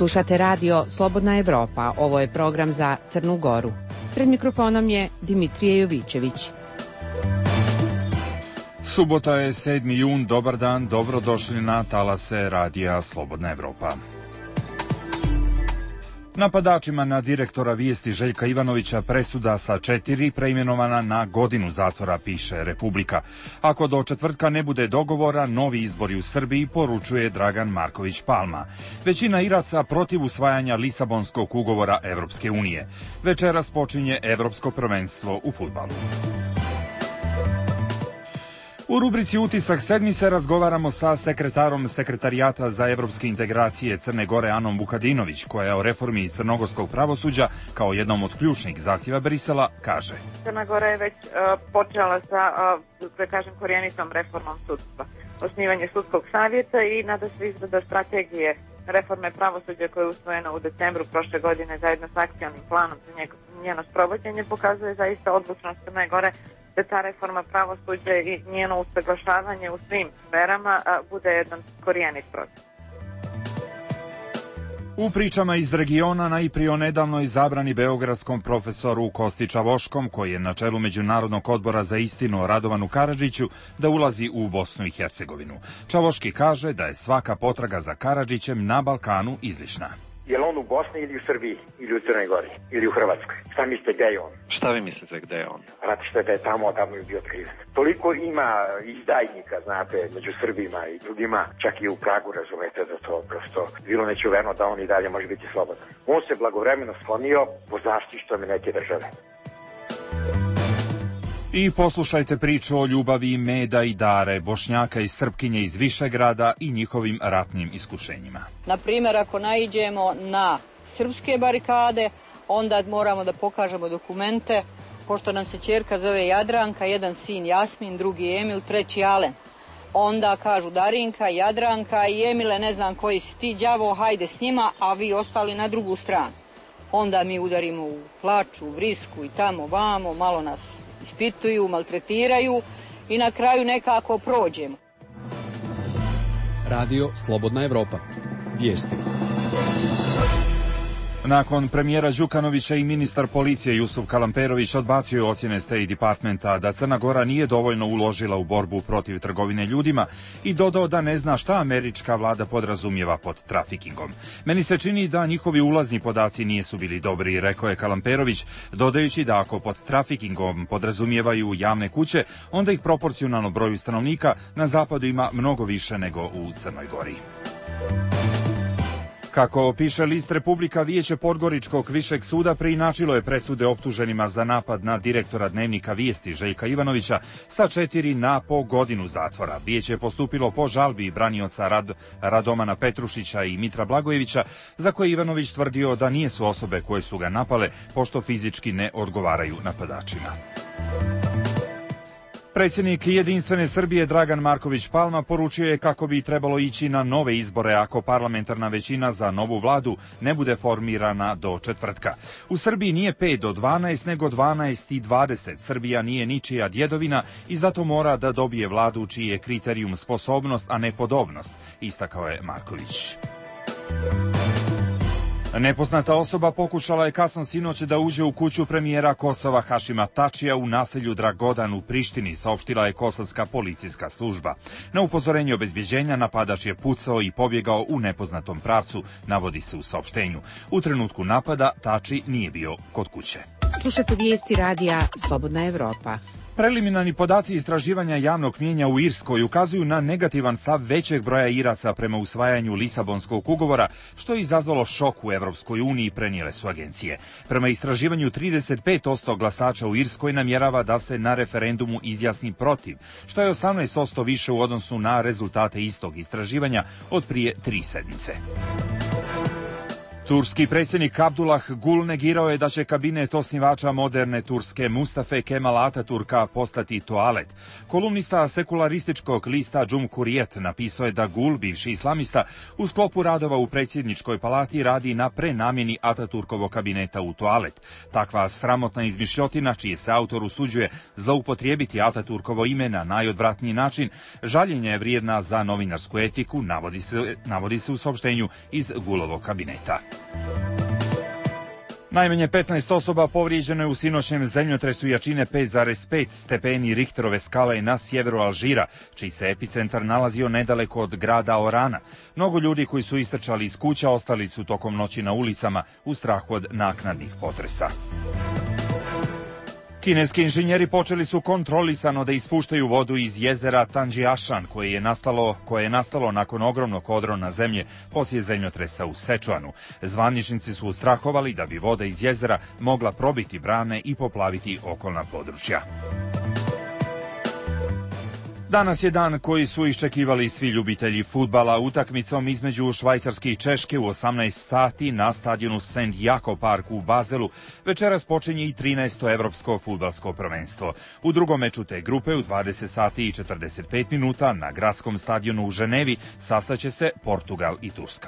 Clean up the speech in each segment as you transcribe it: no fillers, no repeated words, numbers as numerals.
Slušate radio Slobodna Evropa. Ovo je program za Crnu Goru. Pred mikrofonom je Dimitrije Jovićević. Subota je 7. jun, dobar dan, dobrodošli na talase radija Slobodna Evropa. Napadačima na direktora Vijesti Željka Ivanovića presuda sa 4 preimenovana na godinu zatvora, piše Republika. Ako do četvrtka ne bude dogovora, novi izbori u Srbiji, poručuje Dragan Marković Palma. Većina Iraca protiv usvajanja Lisabonskog ugovora Evropske unije. Večeras počinje Evropsko prvenstvo u fudbalu. U rubrici Utisak sedmice razgovaramo sa sekretarom Sekretarijata za evropske integracije Crne Gore Anom Vukadinović, koja o reformi crnogorskog pravosuđa kao jednom od ključnih zahtjeva Brisela kaže: Crna Gora je već počela sa, korijenitom reformom sudstva. Osnivanje sudskog savjeta i nada se izrada strategije reforme pravosuđa koja je usvojena u decembru prošle godine zajedno s akcionim planom za njeno sprovođenje pokazuje zaista odlučnost Crne Gore da ta reforma pravosuđa i njeno usaglašavanje u svim sferama bude jedan korijenit proces. U pričama iz regiona najprije o nedavnoj zabrani beogradskom profesoru Kosti Čavoškom, koji je na čelu Međunarodnog odbora za istinu Radovanu Karadžiću, da ulazi u Bosnu i Hercegovinu. Čavoški kaže da je svaka potraga za Karadžićem na Balkanu izlišna. Je li on u Bosni ili u Srbiji, ili u Crnoj Gori, ili u Hrvatskoj? Šta mislite, gde je on? Šta vi mislite, gde je on? Znate što je da je tamo odavno bio otkriven. Toliko ima izdajnika, znate, među Srbima i drugima, čak i u Pragu, razumete, da to prosto bilo nečuveno da on i dalje može biti slobodan. On se blagovremeno sklonio po zaštitom neke države. I poslušajte priču o ljubavi Meda i Dare, Bošnjaka i Srpkinje iz Višegrada i njihovim ratnim iskušenjima. Na primjer, ako naiđemo na srpske barikade, onda moramo da pokažemo dokumente, pošto nam se ćerka zove Jadranka, jedan sin Jasmin, drugi Emil, treći Alen. Onda kažu Darinka, Jadranka i Emile, ne znam koji si ti, đavo, hajde s njima, a vi ostali na drugu stranu. Onda mi udarimo u plaču, u vrisku i tamo, vamo, malo nas ispituju, maltretiraju i na kraju nekako prođemo. Radio Slobodna Evropa. Vijesti. Nakon premijera Đukanovića i ministar policije Jusuf Kalamperović odbacio je ocjene State Departmenta da Crna Gora nije dovoljno uložila u borbu protiv trgovine ljudima i dodao da ne zna šta američka vlada podrazumijeva pod trafikingom. Meni se čini da njihovi ulazni podaci nisu bili dobri, rekao je Kalamperović, dodajući da ako pod trafikingom podrazumijevaju javne kuće, onda ih proporcionalno broju stanovnika na zapadu ima mnogo više nego u Crnoj Gori. Kako piše list Republika, Vijeće Podgoričkog višeg suda preinačilo je presude optuženima za napad na direktora Dnevnika Vijesti Željka Ivanovića sa 4 na po godinu zatvora. Vijeće je postupilo po žalbi branioca Radomana Petrušića i Mitra Blagojevića, za koje Ivanović tvrdio da nisu osobe koje su ga napale, pošto fizički ne odgovaraju napadačima. Predsjednik Jedinstvene Srbije Dragan Marković Palma poručio je kako bi trebalo ići na nove izbore ako parlamentarna većina za novu vladu ne bude formirana do četvrtka. U Srbiji nije 5 do 12, nego 12 i 20. Srbija nije ničija djedovina i zato mora da dobije vladu čiji je kriterijum sposobnost, a ne podobnost, istakao je Marković. Nepoznata osoba pokušala je kasno sinoć da uđe u kuću premijera Kosova Hašima Tačija u naselju Dragodan u Prištini, saopštila je kosovska policijska služba. Na upozorenje obezbjeđenja napadač je pucao i pobjegao u nepoznatom pravcu, navodi se u saopštenju. U trenutku napada Tači nije bio kod kuće. Slušate vijesti radija Slobodna Evropa. Preliminarni podaci istraživanja javnog mnijenja u Irskoj ukazuju na negativan stav većeg broja Iraca prema usvajanju Lisabonskog ugovora, što je izazvalo šok u Evropskoj uniji, prenijele su agencije. Prema istraživanju 35% glasača u Irskoj namjerava da se na referendumu izjasni protiv, što je 18% više u odnosu na rezultate istog istraživanja od prije 3 sedmice. Turski predsjednik Abdullah Gul negirao je da će kabinet osnivača moderne Turske Mustafe Kemal Ataturka postati toalet. Kolumnista sekularističkog lista Cumhuriyet napisao je da Gul, bivši islamista, u sklopu radova u predsjedničkoj palati radi na prenamjeni Ataturkovog kabineta u toalet. Takva sramotna izmišljotina, čiji se autor usuđuje zloupotrijebiti Ataturkovo ime na najodvratniji način, žaljenja je vrijedna za novinarsku etiku, navodi se u saopštenju iz Gulovog kabineta. Najmanje 15 osoba povrijeđeno je u sinoćnjem zemljotresu jačine 5,5 stepeni Richterove skale na sjeveru Alžira, čiji se epicentar nalazio nedaleko od grada Orana. Mnogo ljudi koji su istrčali iz kuća ostali su tokom noći na ulicama u strahu od naknadnih potresa. Kineski inženjeri počeli su kontrolisano da ispuštaju vodu iz jezera Tangjiašan, koje je nastalo nakon ogromnog odrona zemlje poslije zemljotresa u Sečuanu. Zvaničnici su ustrahovali da bi voda iz jezera mogla probiti brane i poplaviti okolna područja. Danas je dan koji su iščekivali svi ljubitelji fudbala. Utakmicom između Švajcarske i Češke u 18 sati na stadionu St. Jakob Park u Bazelu večeras počinje i 13. evropsko fudbalsko prvenstvo. U drugom meču te grupe u 20 sati i 45 minuta na gradskom stadionu u Ženevi sastaće se Portugal i Turska.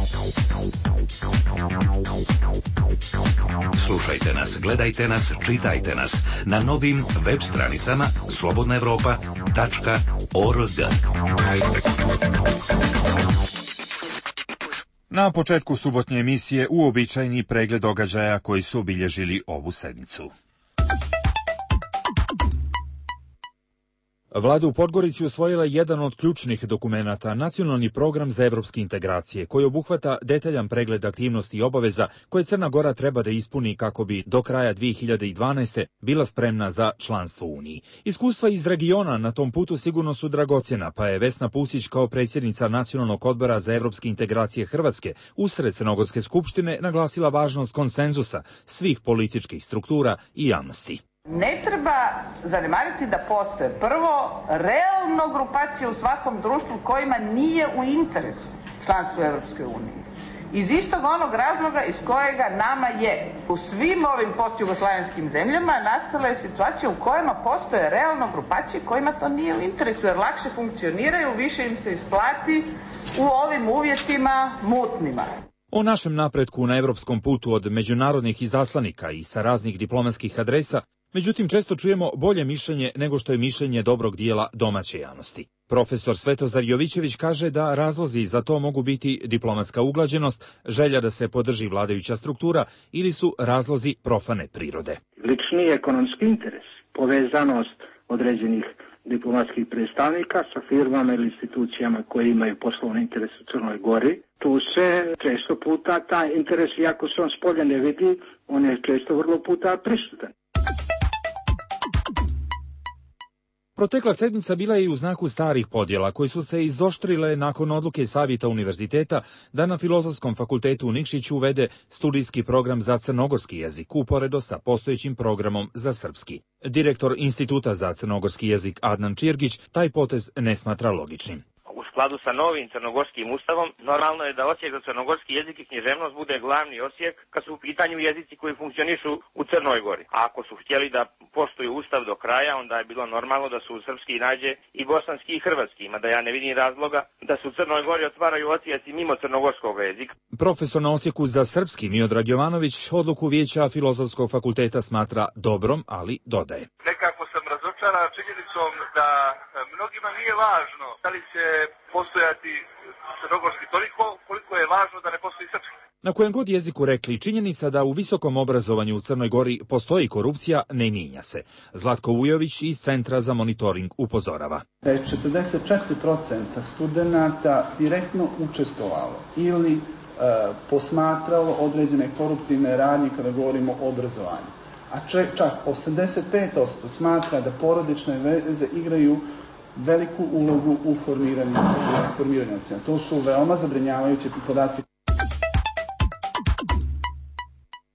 Slušajte nas, gledajte nas, čitajte nas na novim web stranicama slobodnaevropa.org. Na početku subotnje emisije uobičajeni pregled događaja koji su obilježili ovu sedmicu. Vlada u Podgorici usvojila jedan od ključnih dokumenata, Nacionalni program za evropske integracije, koji obuhvata detaljan pregled aktivnosti i obaveza koje Crna Gora treba da ispuni kako bi do kraja 2012. bila spremna za članstvo u Uniji. Iskustva iz regiona na tom putu sigurno su dragocjena, pa je Vesna Pusić kao predsjednica Nacionalnog odbora za evropske integracije Hrvatske usred Crnogorske skupštine naglasila važnost konsenzusa svih političkih struktura i javnosti. Ne treba zanemariti da postoje prvo realno grupacije u svakom društvu kojima nije u interesu članstvo Europske unije. Iz istog onog razloga iz kojega nama je u svim ovim postjugoslavenskim zemljama nastala je situacija u kojima postoje realno grupacije kojima to nije u interesu jer lakše funkcioniraju, više im se isplati u ovim uvjetima mutnima. O našem napretku na evropskom putu od međunarodnih izaslanika i sa raznih diplomatskih adresa, međutim, često čujemo bolje mišljenje nego što je mišljenje dobrog dijela domaće javnosti. Profesor Svetozar Jovićević kaže da razlozi za to mogu biti diplomatska uglađenost, želja da se podrži vladajuća struktura ili su razlozi profane prirode. Lični ekonomski interes, povezanost određenih diplomatskih predstavnika sa firmama ili institucijama koje imaju poslovni interes u Crnoj Gori. Tu se često puta taj interes, iako se on spolja ne vidi, on je često vrlo puta prisutan. Protekla sedmica bila je i u znaku starih podjela koji su se izoštrile nakon odluke Savjeta univerziteta da na Filozofskom fakultetu u Nikšiću uvede studijski program za crnogorski jezik uporedo sa postojećim programom za srpski. Direktor Instituta za crnogorski jezik Adnan Čirgić taj potez ne smatra logičnim. U skladu sa novim crnogorskim ustavom, normalno je da odsjek za crnogorski jezik i književnost bude glavni odsjek kad su u pitanju jezici koji funkcionišu u Crnoj Gori. A ako su htjeli da poštuju ustav do kraja, onda je bilo normalno da su u srpski nađe i bosanski i hrvatski, mada ja ne vidim razloga da se u Crnoj Gori otvaraju odsjeci mimo crnogorskog jezika. Profesor na odsjeku za srpski Miodrag Jovanović odluku Vijeća Filozofskog fakulteta smatra dobrom, ali dodaje. Nekako sam razočaran činjenicom da mnogima nije važno da li će postojati crnogorski toliko koliko je važno da ne postoji srpski. Na kojem god jeziku rekli, činjenica da u visokom obrazovanju u Crnoj Gori postoji korupcija ne mijenja se. Zlatko Ujović iz Centra za monitoring upozorava. Da je 44% studenata direktno učestvovalo ili posmatralo određene koruptivne radnje kada govorimo o obrazovanju. A čak 85% smatra da porodične veze igraju veliku ulogu u formiranju ocena. To su veoma zabrinjavajući podaci.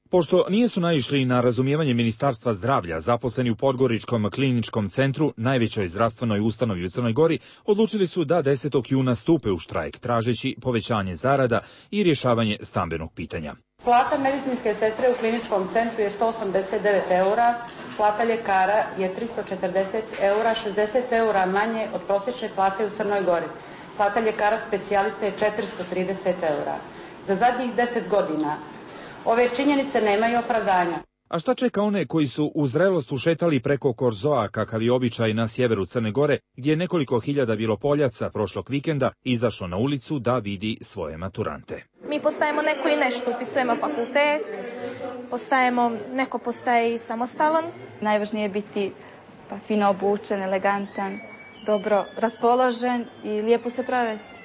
Pošto nisu naišli na razumijevanje Ministarstva zdravlja, zaposleni u Podgoričkom kliničkom centru, najvećoj zdravstvenoj ustanovi u Crnoj Gori, odlučili su da 10. juna stupe u štrajk, tražeći povećanje zarada i rješavanje stambenog pitanja. Plata medicinske sestre u kliničkom centru je 189 eura, plata ljekara je 340 eura, 60 eura manje od prosječne plate u Crnoj Gori. Plata ljekara specijalista je 430 eura. Za zadnjih 10 godina ove činjenice nemaju opravdanja. A šta čeka one koji su u zrelost ušetali preko Korzoa, kakav je običaj na sjeveru Crne Gore, gdje je nekoliko hiljada Bilopoljaca prošlog vikenda izašlo na ulicu da vidi svoje maturante? Mi postajemo neko i nešto, upisujemo fakultet, neko postaje i samostalan. Najvažnije je biti fino obučen, elegantan, dobro raspoložen i lijepo se provesti.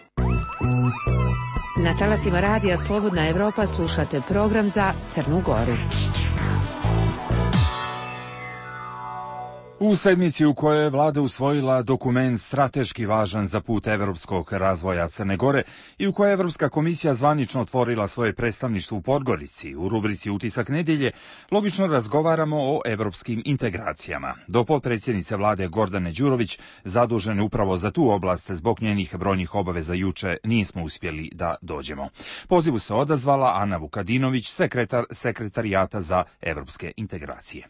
Na talasima radija Slobodna Evropa slušate program za Crnu Goru. U sedmici u kojoj je vlada usvojila dokument strateški važan za put evropskog razvoja Crne Gore i u kojoj je Evropska komisija zvanično otvorila svoje predstavništvo u Podgorici, u rubrici Utisak nedjelje, logično razgovaramo o evropskim integracijama. Do potpredsjednice vlade Gordane Đurović, zadužene upravo za tu oblast zbog njenih brojnih obaveza juče, nismo uspjeli da dođemo. Pozivu se odazvala Ana Vukadinović, sekretarijata za evropske integracije.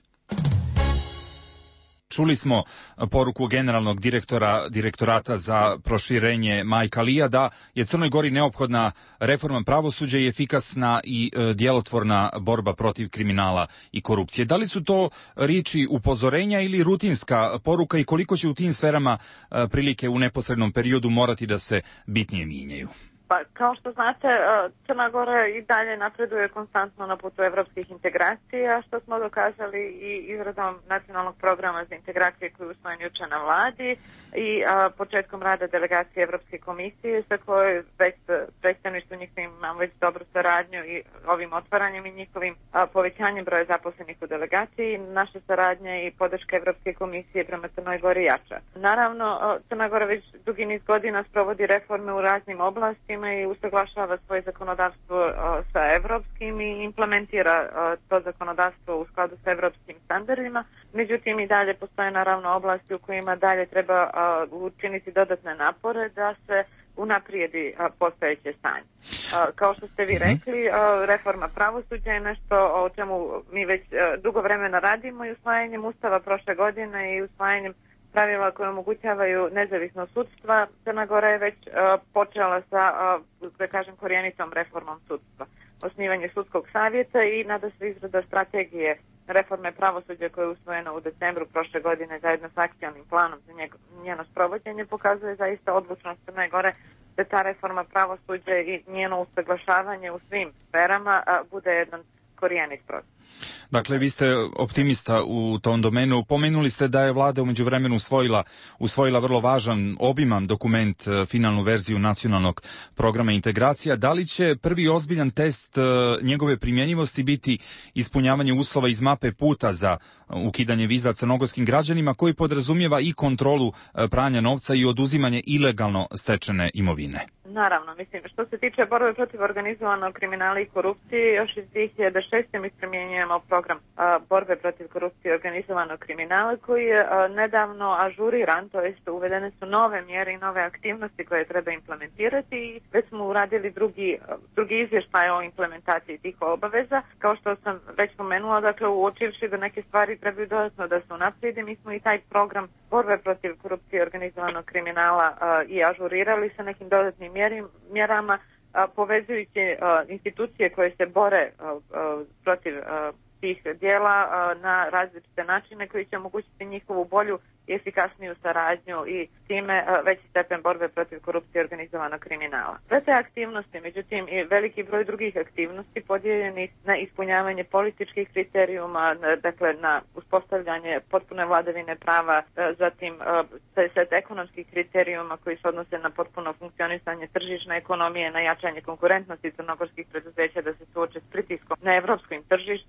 Čuli smo poruku generalnog direktorata za proširenje Majka Lija da je Crnoj Gori neophodna reforma pravosuđa i efikasna i djelotvorna borba protiv kriminala i korupcije. Da li su to riječi upozorenja ili rutinska poruka i koliko će u tim sferama prilike u neposrednom periodu morati da se bitnije mijenjaju? Pa, kao što znate, Crna Gora i dalje napreduje konstantno na putu evropskih integracija, što smo dokazali i izradom nacionalnog programa za integracije koji je usvojen juče na vladi i početkom rada delegacije Evropske komisije sa kojoj već predstavništvo njihovim imamo već dobru saradnju i ovim otvaranjem i njihovim povećanjem broja zaposlenih u delegaciji. Naša saradnja i podrška Evropske komisije prema Crnoj Gori jača. Naravno, Crna Gora već dugi niz godina sprovodi reforme u raznim oblastima i usaglašava svoje zakonodavstvo sa evropskim i implementira to zakonodavstvo u skladu sa evropskim standardima. Međutim, i dalje postoje naravno oblasti u kojima dalje treba učiniti dodatne napore da se unaprijedi postojeće stanje. Kao što ste vi rekli, reforma pravosuđa je nešto o čemu mi već dugo vremena radimo i usvajanjem Ustava prošle godine i usvajanjem pravila koje omogućavaju nezavisno sudstva. Crna Gora je već počela sa, da kažem, korjenitom reformom sudstva. Osnivanje sudskog savjeta i nada se izrada strategije reforme pravosuđa koje je usvojeno u decembru prošle godine zajedno s akcijnim planom za njeno sprovođenje pokazuje zaista odlučnost Crne Gore da ta reforma pravosuđa i njeno usaglašavanje u svim sferama bude jedan korijenit proces. Dakle, vi ste optimista u tom domenu. Pomenuli ste da je vlada u međuvremenu usvojila vrlo važan, obiman dokument, finalnu verziju nacionalnog programa integracija. Da li će prvi ozbiljan test njegove primjenjivosti biti ispunjavanje uslova iz mape puta za ukidanje viza crnogorskim građanima koji podrazumijeva i kontrolu pranja novca i oduzimanje ilegalno stečene imovine? Naravno, mislim, što se tiče borbe protiv organizovanog kriminala i korupcije, još iz 2006. mi primjenjujemo program borbe protiv korupcije i organizovanog kriminala koji je nedavno ažuriran, to jest uvedene su nove mjere i nove aktivnosti koje treba implementirati i već smo uradili drugi izvještaj o implementaciji tih obaveza. Kao što sam već pomenula, dakle, uočivši da neke stvari trebaju dodatno da se unaprijede, mi smo i taj program borbe protiv korupcije i organizovanog kriminala i ažurirali sa nekim dodatnim mjerama, povezujući institucije koje se bore protiv tih dijela na različite načine koji će omogućiti njihovu bolju i efikasniju saradnju i time veći stepen borbe protiv korupcije i organizovanog kriminala. Sve te aktivnosti, međutim, i veliki broj drugih aktivnosti podijeljeni na ispunjavanje političkih kriterijuma, dakle na uspostavljanje potpune vladavine prava, zatim set ekonomskih kriterijuma koji se odnose na potpuno funkcionisanje tržišne ekonomije, na jačanje konkurentnosti crnogorskih preduzeća da se suoče s pritiskom na evropskim tržištima, zatim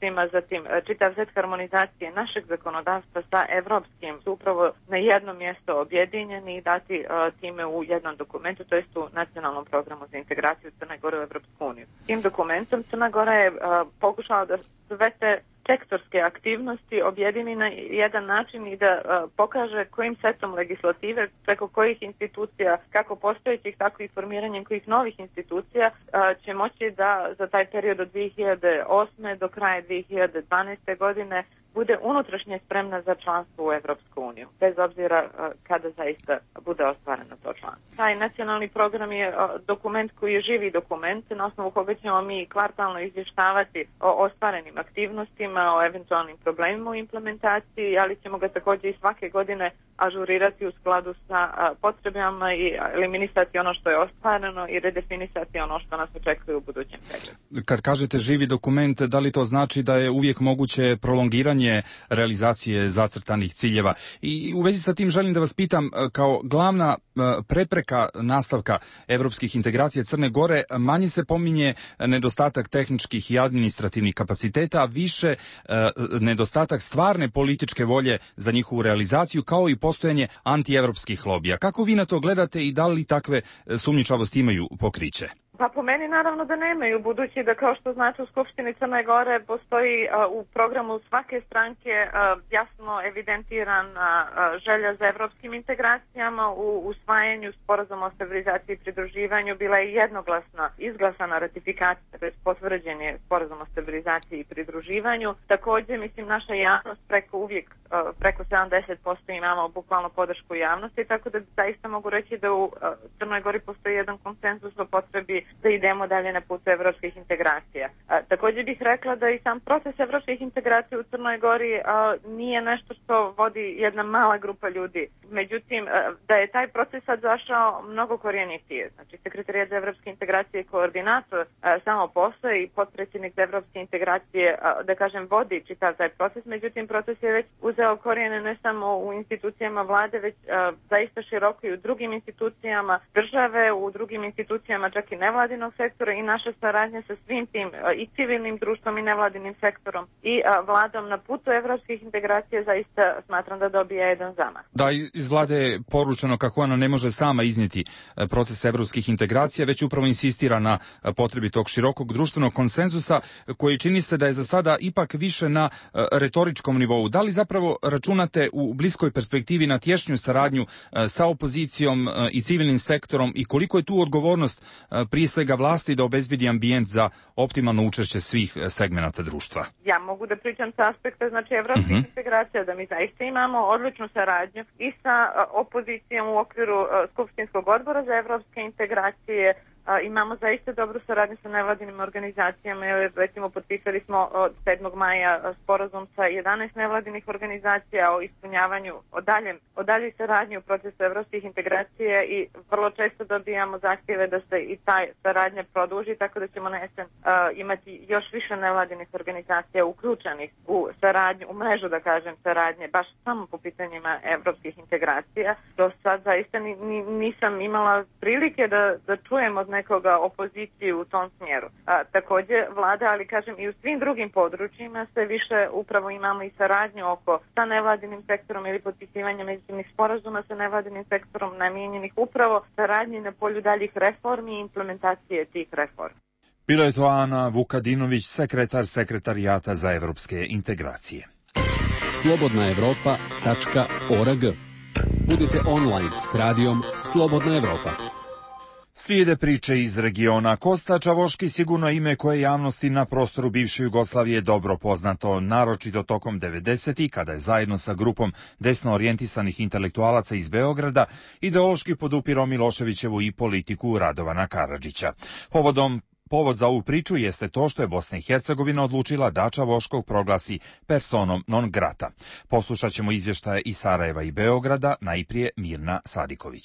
zatim čitav set harmonizacije našeg zakonodavstva sa evropskim su upravo na jedno mjesto objedinjeni i dati time u jednom dokumentu, to jest u nacionalnom programu za integraciju Crne Gore u Evropsku uniju. Tim dokumentom Crna Gora je pokušala da sve te sektorske aktivnosti objedini na jedan način i da pokaže kojim setom legislative, preko kojih institucija, kako postojećih, tako i formiranjem kojih novih institucija će moći da za taj period od 2008. do kraja 2012. godine bude unutrašnje spremna za članstvo u Evropsku uniju, bez obzira kada zaista bude ostvareno to članstvo. Taj nacionalni program je dokument koji je živi dokument, na osnovu koga ćemo mi kvartalno izvještavati o ostvarenim aktivnostima, o eventualnim problemima u implementaciji, ali ćemo ga također i svake godine ažurirati u skladu sa potrebama i eliminisati ono što je ostvareno i redefinisati ono što nas očekuje u budućem periodu. Kad kažete živi dokument, da li to znači da je uvijek moguće prolongiranje realizacije zacrtanih ciljeva? I u vezi sa tim želim da vas pitam, kao glavna prepreka nastavka evropskih integracija Crne Gore manje se pominje nedostatak tehničkih i administrativnih kapaciteta, a više nedostatak stvarne političke volje za njihovu realizaciju, kao i postojanje antievropskih lobija. Kako vi na to gledate i da li takve sumnjičavosti imaju pokriće? Pa po meni naravno da nemaju, budući da kao što znate u Skupštini Crne Gore postoji u programu svake stranke jasno evidentirana želja za evropskim integracijama. U usvajanju sporazuma o stabilizaciji i pridruživanju bila je jednoglasna izglasana ratifikacija, tj. potvrđen je sporazum o stabilizaciji i pridruživanju. Također, mislim, naša javnost preko 70% imamo bukvalno podršku javnosti, tako da zaista mogu reći da u Crnoj Gori postoji jedan konsenzus o potrebi da idemo dalje na putu evropskih integracija. Također bih rekla da i sam proces evropskih integracija u Crnoj Gori nije nešto što vodi jedna mala grupa ljudi. Međutim, da je taj proces sad zašao mnogo korijenitije. Znači, Sekretarijat za evropske integracije i koordinator samo postoji i potpredsjednik za evropske integracije, da kažem, vodi čitav taj proces. Međutim, proces je već uzeo korijene ne samo u institucijama vlade, već zaista široko i u drugim institucijama države, u drugim institucijama čak i nevladinog sektora, i naša saradnja sa svim tim i civilnim društvom i nevladinim sektorom i vladom na putu evropskih integracija zaista smatram da dobija jedan zamah. Da, iz vlade je poručeno kako ona ne može sama iznijeti proces evropskih integracija, već upravo insistira na potrebi tog širokog društvenog konsenzusa koji čini se da je za sada ipak više na retoričkom nivou. Da li zapravo računate u bliskoj perspektivi na tješnju saradnju sa opozicijom i civilnim sektorom i koliko je tu odgovornost prije svega vlasti da obezbedi ambijent za optimalno učešće svih segmenata društva? Ja mogu da pričam sa aspekta, znači, evropskih integracija, da mi zaista imamo odličnu saradnju i sa opozicijom u okviru Skupštinskog odbora za evropske integracije. Imamo zaista dobru saradnju sa nevladinim organizacijama, jer recimo potpisali smo od 7. maja sporazum sa 11 nevladinih organizacija o ispunjavanju, o daljoj saradnji u procesu evropskih integracija i vrlo često dobijamo zahtjeve da se i ta saradnja produži, tako da ćemo na jesen imati još više nevladinih organizacija uključenih u saradnju, u mrežu, da kažem, saradnje, baš samo po pitanjima evropskih integracija. Do sad zaista nisam imala prilike da čujem od nekoga opoziciju u tom smjeru. Također vlada, ali kažem i u svim drugim područjima sve više upravo imamo i saradnju sa nevladinim sektorom ili potpisivanje međunarodnih sporazuma sa nevladinim sektorom namijenjenih upravo saradnji na polju daljih reformi i implementacije tih reformi. Bila je to Ana Vukadinović, sekretar Sekretarijata za evropske integracije. slobodnaevropa.org. Budite online s radijom Slobodna Evropa. Slijede priče iz regiona. Kosta Čavoški sigurno ime koje javnosti na prostoru bivše Jugoslavije dobro poznato, naročito tokom 90-ih, kada je zajedno sa grupom desno orijentisanih intelektualaca iz Beograda ideološki podupirao Miloševićevu i politiku Radovana Karadžića. Povod za ovu priču jeste to što je Bosna i Hercegovina odlučila da Čavoškog proglasi personom non grata. Poslušat ćemo izvještaje iz Sarajeva i Beograda, najprije Mirna Sadiković.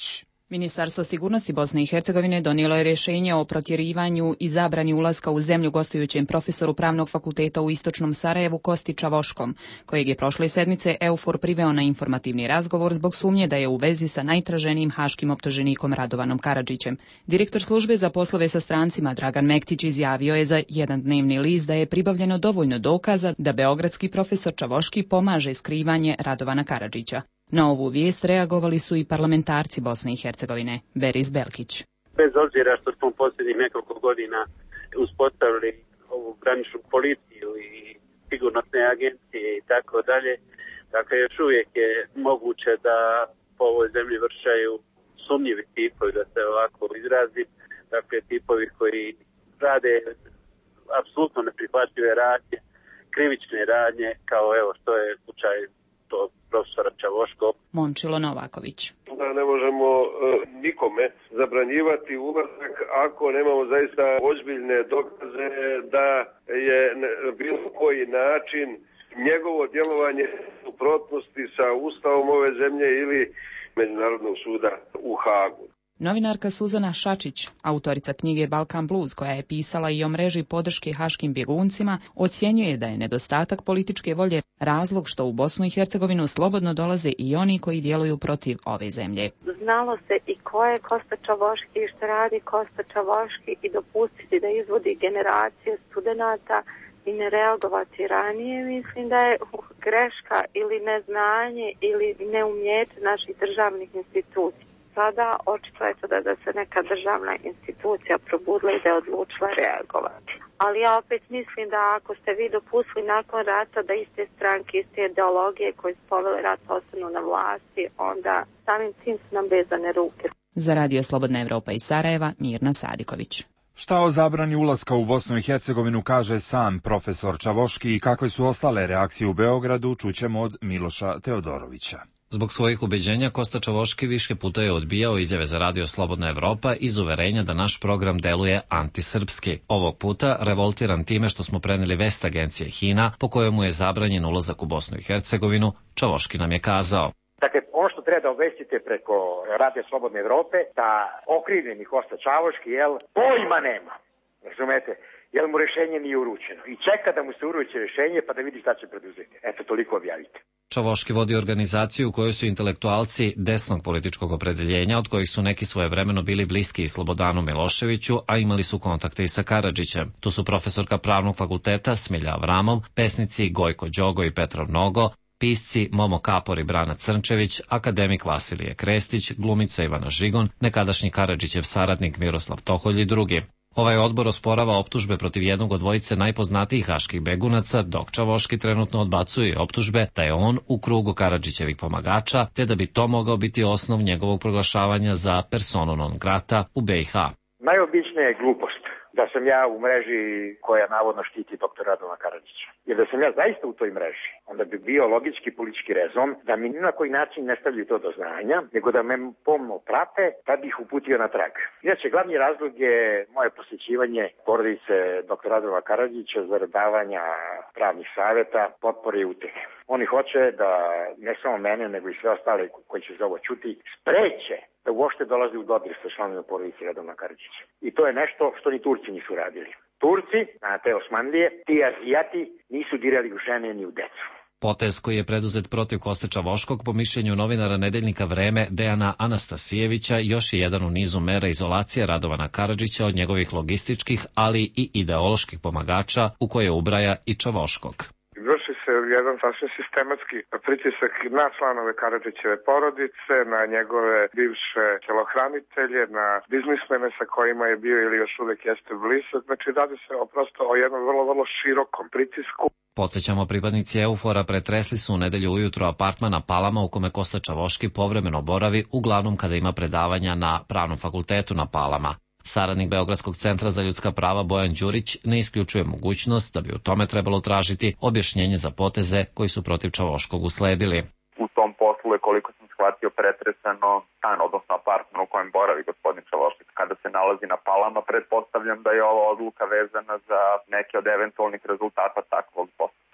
Ministarstvo sigurnosti Bosne i Hercegovine donijelo je rješenje o protjerivanju i zabrani ulaska u zemlju gostujućem profesoru Pravnog fakulteta u Istočnom Sarajevu Kosti Čavoškom, kojeg je prošle sedmice EUFOR priveo na informativni razgovor zbog sumnje da je u vezi sa najtraženijim haškim optuženikom Radovanom Karadžićem. Direktor službe za poslove sa strancima Dragan Mektić izjavio je za jedan dnevni list da je pribavljeno dovoljno dokaza da beogradski profesor Čavoški pomaže skrivanje Radovana Karadžića. Na ovu vijest reagovali su i parlamentarci Bosne i Hercegovine. Beris Belkić. Bez obzira što smo posljednjih nekoliko godina uspostavili ovu graničnu policiju i sigurnosne agencije i tako dalje, dakle još uvijek je moguće da po ovoj zemlji vršaju sumnjivi tipovi, da se ovako izrazim, dakle tipovi koji rade apsolutno neprihvatljive radnje, krivične radnje, kao evo što je slučaj to profesora Čavoškog. Momčilo Novaković. Da ne možemo nikome zabranjivati ulazak ako nemamo zaista ozbiljne dokaze da je bilo koji način njegovo djelovanje u suprotnosti sa Ustavom ove zemlje ili Međunarodnog suda u Hagu. Novinarka Suzana Šačić, autorica knjige Balkan Blues, koja je pisala i o mreži podrške haškim bjeguncima, ocjenjuje da je nedostatak političke volje razlog što u Bosnu i Hercegovinu slobodno dolaze i oni koji djeluju protiv ove zemlje. Znalo se i ko je Kosta Čavoški i što radi Kosta Čavoški i dopustiti da izvodi generacije studenata i ne reagovati ranije, mislim da je greška ili neznanje ili neumjeće naših državnih institucija. Sada očito je to da se neka državna institucija probudila i da je odlučila reagovati. Ali ja opet mislim da ako ste vi dopustili nakon rata da iste stranke, iste ideologije koje su povele rat ostanu na vlasti, onda samim tim su nam vezane ruke. Za Radio Slobodna Evropa iz Sarajeva, Mirna Sadiković. Šta o zabrani ulaska u Bosnu i Hercegovinu kaže sam profesor Čavoški i kakve su ostale reakcije u Beogradu, čućemo od Miloša Teodorovića. Zbog svojih ubeđenja Kosta Čavoški više puta je odbijao izjave za Radio Slobodna Evropa iz uverenja da naš program deluje antisrpski. Ovog puta revoltiran time što smo preneli vest agencije HINA po kojemu je zabranjen ulazak u Bosnu i Hercegovinu, Čavoški nam je kazao: Dakle, ono što treba da obvestite preko Radio Slobodne Evrope, da okrivljeni Kosta Čavoški, pojma nema, razumete, jer mu rješenje nije uručeno. I čeka da mu se uruči rješenje pa da vidi šta će preduzeti. Eto, toliko objavite. Čavoški vodi organizaciju u kojoj su intelektualci desnog političkog opredeljenja, od kojih su neki svojevremeno bili bliski i Slobodanu Miloševiću, a imali su kontakte i sa Karadžićem. Tu su profesorka Pravnog fakulteta Smilja Avramov, pesnici Gojko Đogo i Petrov Nogo, pisci Momo Kapor i Brana Crnčević, akademik Vasilije Krestić, glumica Ivana Žigon, nekadašnji Karadžićev saradnik Miroslav Toholj i drugi. Ovaj odbor osporava optužbe protiv jednog od dvojice najpoznatijih haških begunaca, dok Čavoški trenutno odbacuje optužbe da je on u krugu Karadžićevih pomagača, te da bi to mogao biti osnov njegovog proglašavanja za personu non grata u BiH. Najobičnija je glupost da sam ja u mreži koja navodno štiti dr. Radovana Karadžića. Jer da sam ja zaista u toj mreži, onda bi bio logički politički rezon da mi ni na koji način ne stavljaju to do znanja, nego da me pomno prate, da bi ih uputio na trag. Inače, glavni razlog je moje posjećivanje porodice dr. Radovana Karadžića za davanja pravnih savjeta, potpore i utehe. Oni hoće da ne samo mene, nego i sve ostale koji će za ovo čuti, spreće da uopšte dolazi u dodir sa članovima porodice Radovana Karadžića. I to je nešto što ni Turci nisu radili. Turci, na te Osmanlije, ti Azijati nisu dirali u žene ni u decu. Potez koji je preduzet protiv Koste Čavoškog po mišljenju novinara nedeljnika Vreme Dejana Anastasijevića još je jedan u nizu mera izolacije Radovana Karadžića od njegovih logističkih, ali i ideoloških pomagača u koje ubraja i Čavoškog. Vrši se jedan sasvim sistematski pritisak na članove Karadžićeve porodice, na njegove bivše telohranitelje, na biznismene sa kojima je bio ili još uvijek jeste blizak. Znači radi se prosto o jednom vrlo širokom pritisku. Podsjećamo, pripadnici EUFOR-a pretresli su u nedelju ujutro apartman na Palama u kome Kosta Čavoški povremeno boravi, uglavnom kada ima predavanja na Pravnom fakultetu na Palama. Saradnik Beogradskog centra za ljudska prava Bojan Đurić ne isključuje mogućnost da bi u tome trebalo tražiti objašnjenje za poteze koji su protiv Čavoškog usledili. U tom poslu je, koliko sam shvatio, pretresano stan, odnosno apartman u kojem boravi gospodin Čavoški. Kada se nalazi na Palama, pretpostavljam da je ova odluka vezana za neke od eventualnih rezultata takvog postupka. Mislim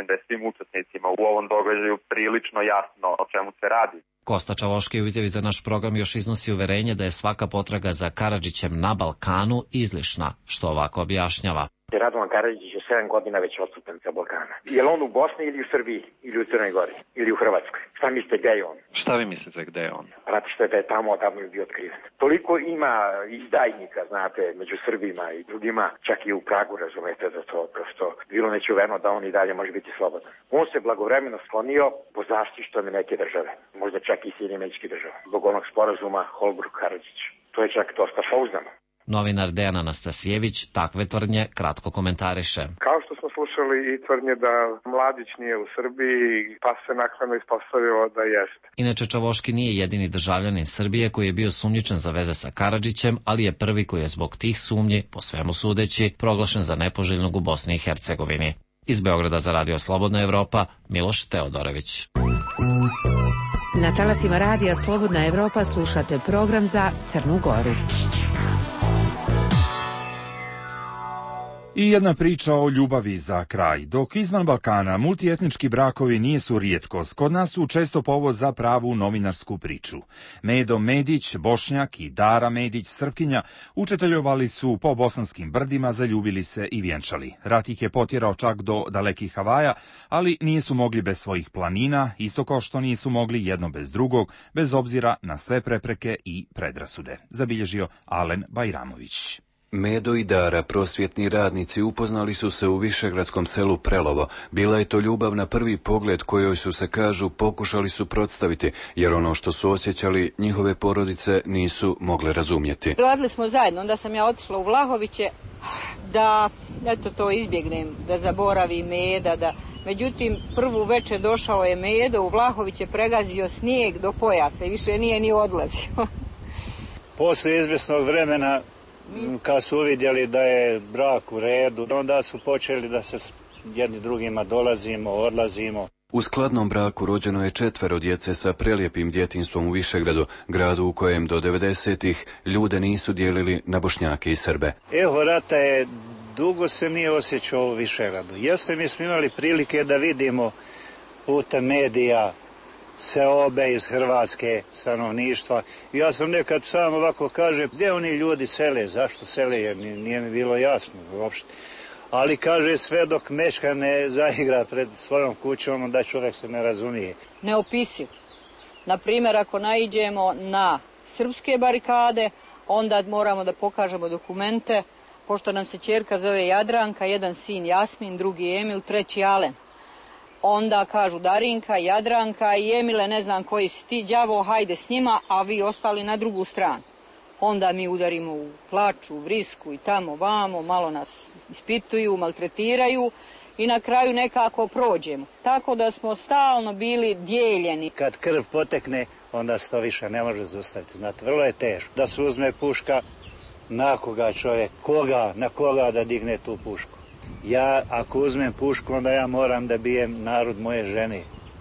da je svim učesnicima u ovom događaju prilično jasno o čemu se radi. Kosta Čavoški u izjavi za naš program još iznosi uverenje da je svaka potraga za Karadžićem na Balkanu izlišna, što ovako objašnjava. Radovan Karadžić je 7 godina već odsutan sa Balkana. Je li on u Bosni ili u Srbiji, ili u Crnoj Gori, ili u Hrvatskoj? Šta mislite, gde je on? Šta vi mislite, gde je on? Zato što je tamo odavno bio otkriven. Toliko ima izdajnika, znate, među Srbima i drugima, čak i u Pragu, razumete, da to prosto bilo nečuveno da on i dalje može biti slobodan. On se blagovremeno sklonio po zaštitom neke države, možda čak i Sjedinjenih Američkih Država, zbog onog sporazuma Holbrooke-Karadžić. To je čak dosta pouzdano. Novinar Dejan Anastasijević takve tvrdnje kratko komentariše. Kao što smo slušali i tvrdnje da Mladić nije u Srbiji, pa se naknadno ispostavilo da jeste. Inače, Čavoški nije jedini državljanin Srbije koji je bio sumnjičan za veze sa Karadžićem, ali je prvi koji je zbog tih sumnji, po svemu sudeći, proglašen za nepoželjnog u Bosni i Hercegovini. Iz Beograda za Radio Slobodna Evropa, Miloš Teodorović. Na talasima Radija Slobodna Evropa slušate program za Crnu Goru. I jedna priča o ljubavi za kraj. Dok izvan Balkana multietnički brakovi nisu rijetkost, kod nas su često povod za pravu novinarsku priču. Medo Medić, Bošnjak, i Dara Medić, Srpkinja, učiteljovali su po bosanskim brdima, zaljubili se i vjenčali. Rat ih je potjerao čak do dalekih Havaja, ali nisu mogli bez svojih planina, isto kao što nisu mogli jedno bez drugog, bez obzira na sve prepreke i predrasude. Zabilježio Alen Bajramović. Medo i Dara, prosvjetni radnici, upoznali su se u višegradskom selu Prelovo. Bila je to ljubav na prvi pogled kojoj su se, kažu, pokušali suprotstaviti, jer ono što su osjećali njihove porodice nisu mogle razumjeti. Radili smo zajedno, onda sam ja otišla u Vlahoviće da to izbjegnem, da zaboravim Meda, da... Međutim, prvu večer došao je Medo, u Vlahoviće pregazio snijeg do pojasa i više nije ni odlazio. Poslije izvjesnog vremena, kad su uvidjeli da je brak u redu, onda su počeli da se jedni drugima dolazimo, odlazimo. U skladnom braku rođeno je 4 djece sa prelijepim djetinjstvom u Višegradu, gradu u kojem do 90-ih ljude nisu dijelili na Bošnjake i Srbe. Eho rata je dugo se nije osjećao u Višegradu. Jeste, mi smo imali prilike da vidimo putem medija seobe iz Hrvatske, stanovništva. Ja sam nekad sam ovako kaže, gdje oni ljudi sele, zašto sele, jer nije mi bilo jasno uopšte. Ali kaže, sve dok mečka ne zaigra pred svojom kućom, onda čovjek se ne razumije. Neopisiv. Naprimjer, ako naiđemo na srpske barikade, onda moramo da pokažemo dokumente, pošto nam se ćerka zove Jadranka, jedan sin Jasmin, drugi Emil, treći Alen. Onda kažu Darinka, Jadranka i Emile, ne znam koji si ti, đavo, hajde s njima, a vi ostali na drugu stranu. Onda mi udarimo u plaču, u vrisku i tamo, vamo, malo nas ispituju, maltretiraju i na kraju nekako prođemo. Tako da smo stalno bili dijeljeni. Kad krv potekne, onda se to više ne može zaustaviti. Znate, vrlo je teško. Da se uzme puška, na koga čovjek, na koga da digne tu pušku. Ja, ako uzmem pušku, onda ja moram da bijem narod moje žene.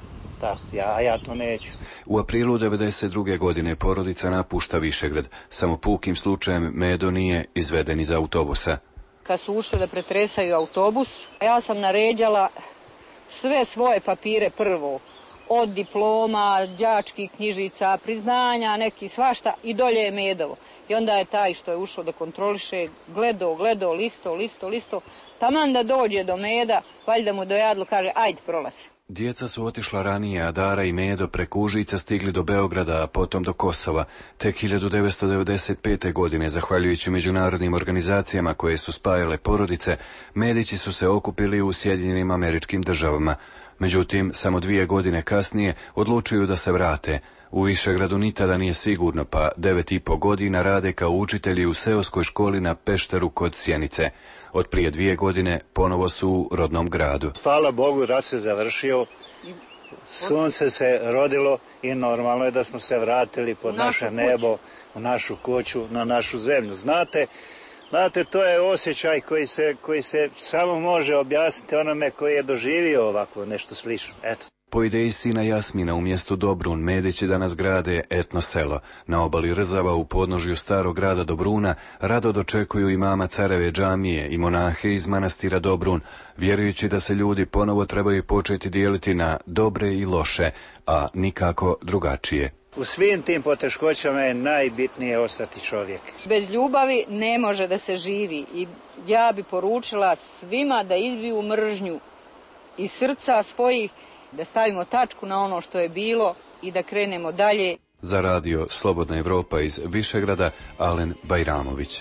Ja to neću. U aprilu 1992. godine porodica napušta Višegrad. Samo pukim slučajem Medo nije izveden iz autobusa. Kad su ušli da pretresaju autobus, ja sam naređala sve svoje papire prvo. Od diploma, đačkih knjižica, priznanja, neki svašta i dolje je Medovo. I onda je taj što je ušao da kontroliše, gledao, listo. Taman da dođe do Meda, valjda mu dojadlo, kaže, ajde, prolazi. Djeca su otišla ranije, a Dara i Medo preko Užica stigli do Beograda, a potom do Kosova. Tek 1995. godine, zahvaljujući međunarodnim organizacijama koje su spajale porodice, Medići su se okupili u Sjedinjenim Američkim Državama. Međutim, samo 2 godine kasnije odlučuju da se vrate. U Višegradu ni tada nije sigurno, pa 9,5 godina rade kao učitelji u seoskoj školi na Pešteru kod Sjenice. Od prije 2 godine ponovo su u rodnom gradu. Hvala Bogu, rat se završio, sunce se rodilo i normalno je da smo se vratili pod naše nebo, u našu kuću, na našu zemlju. Znate, to je osjećaj koji se samo može objasniti onome koji je doživio ovako nešto slično. Eto. Po ideji sina Jasmina umjesto Dobrun, Medić će danas grade etno selo. Na obali Rzava u podnožju starog grada Dobruna rado dočekuju imama Careve džamije i monahe iz manastira Dobrun, vjerujući da se ljudi ponovo trebaju početi dijeliti na dobre i loše, a nikako drugačije. U svim tim poteškoćama je najbitnije ostati čovjek. Bez ljubavi ne može da se živi i ja bi poručila svima da izbiju mržnju iz srca svojih, da stavimo tačku na ono što je bilo i da krenemo dalje. Za radio Slobodna Evropa iz Višegrada, Alen Bajramović.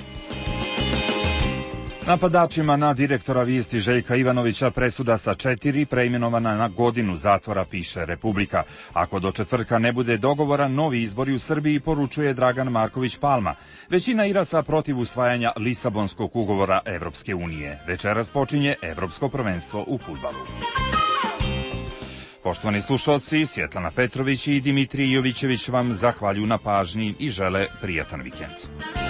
Napadačima na direktora Vijesti Željka Ivanovića presuda sa 4 preimenovana na godinu zatvora, piše Republika. Ako do četvrtka ne bude dogovora, novi izbori u Srbiji, poručuje Dragan Marković Palma. Većina Irasa protiv usvajanja Lisabonskog ugovora Evropske unije. Večeras počinje Evropsko prvenstvo u fudbalu. Poštovani slušalci, Svjetlana Petrović i Dimitrij Jovićević vam zahvaljuju na pažnji i žele prijatan vikend.